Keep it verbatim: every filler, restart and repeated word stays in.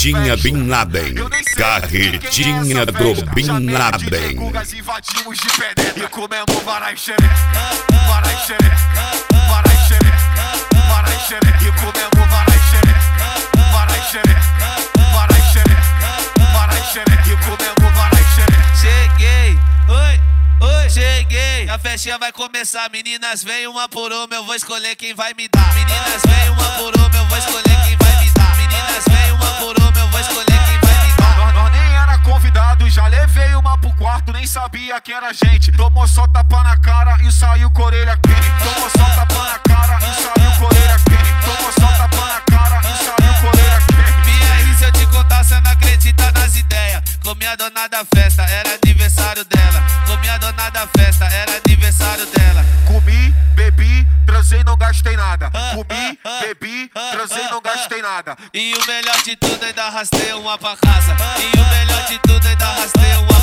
Carretinha Bin Laden, carretinha do Bin Laden. Invadimos de penetra e comemos varai xereca, varai xereca, varai xereca, varai xereca. E comemos varai xereca, varai xereca, varai xereca, varai xereca. E comemos varai xereca. Cheguei, oi, oi, cheguei. A festinha vai começar, meninas vem uma por uma, eu vou escolher quem vai me dar. Meninas vem uma por uma, eu vou escolher quem vai me dar. Meninas vem uma por uma, eu vou escolher quem vai me dar. Nós, nós nem era convidado, já levei uma pro quarto, nem sabia que era gente. Tomou só tapa na cara e saiu com a orelha quente. Tomou só tapa na cara e saiu com a orelha quente. Tomou só tapa na cara e saiu com a orelha quente. Minha aí, se eu te contar, cê não acredita nas ideias. Comi a dona da festa, era aniversário dela. Comi a dona da festa, era aniversário dela. Comi, bebi, transei, não gastei nada. Comi, bebi, transei, não gastei nada. E o melhor de tudo, ainda arrastei uma pra casa. E o melhor de tudo, ainda arrastei uma